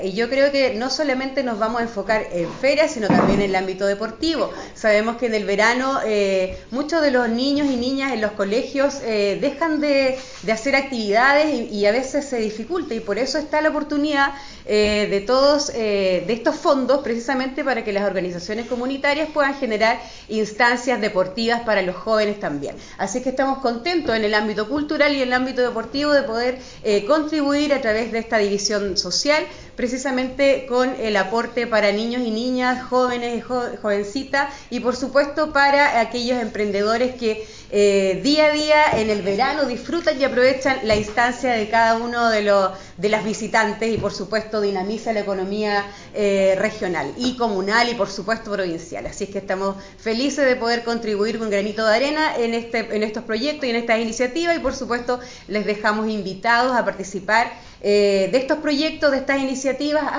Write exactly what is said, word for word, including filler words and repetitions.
Y yo creo que no solamente nos vamos a enfocar en ferias, sino también en el ámbito deportivo. Sabemos que en el verano eh, muchos de los niños y niñas en los colegios eh, dejan de, de hacer actividades y, y a veces se dificulta, y por eso está la oportunidad eh, de todos eh, de estos fondos, precisamente para que las organizaciones comunitarias puedan generar instancias deportivas para los jóvenes también. Así que estamos contentos en el ámbito cultural y en el ámbito deportivo de poder eh, contribuir a través de esta división social, precisamente con el aporte para niños y niñas, jóvenes y jo jovencitas, y por supuesto para aquellos emprendedores que eh, día a día en el verano disfrutan y aprovechan la instancia de cada uno de, los, de las visitantes, y por supuesto dinamiza la economía eh, regional y comunal y por supuesto provincial. Así es que estamos felices de poder contribuir con granito de arena en, este, en estos proyectos y en estas iniciativas, y por supuesto les dejamos invitados a participar eh, de estos proyectos, de estas iniciativas,